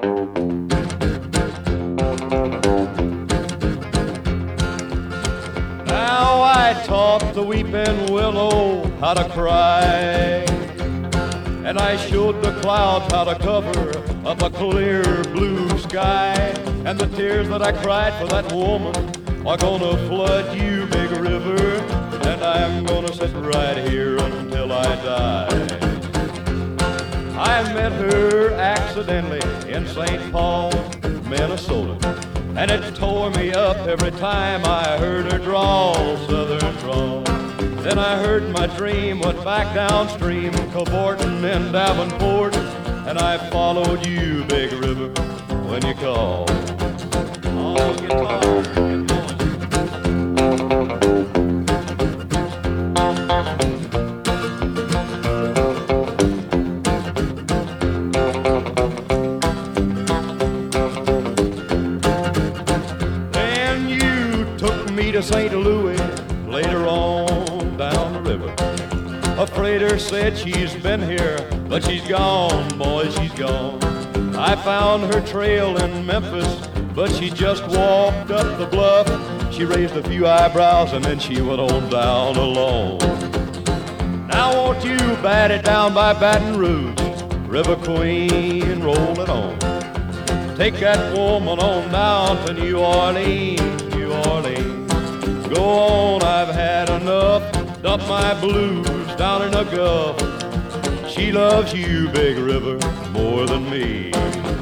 Now I taught the weeping willow how to cry, and I showed the clouds how to cover up a clear blue sky. And the tears that I cried for that woman are gonna flood you, big river, and I'm gonna sit right here until I die. I met her accidentally in St. Paul, Minnesota, and it tore me up every time I heard her drawl, southern drawl. Then I heard my dream went back downstream, cavorting in Davenport, and I followed you, big river, when you called. Oh, guitar, get going. Then you took me to St. Louis later on down the river. A freighter said she's been here, but she's gone, boy, she's gone. I found her trail in Memphis, but she just walked up the bluff. She raised a few eyebrows and then she went on down alone. Now won't you bat it down by Baton Rouge, River Queen, roll it on. Take that woman on down to New Orleans, New Orleans. Go on, I've had enough. Dump my blues down in the Gulf. She loves you, big river, more than me.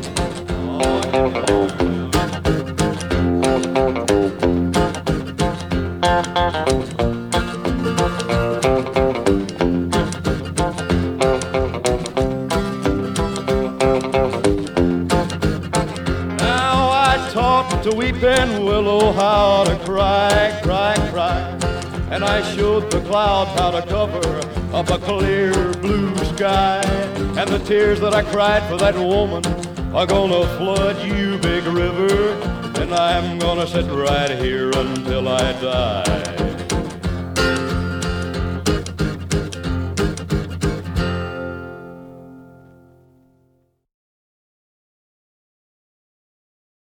Now I taught the weeping willow how to cry, cry, cry. And I showed the clouds how to cover up a clear blue sky. And the tears that I cried for that woman are gonna flood you, big river, and I'm gonna sit right here until I die.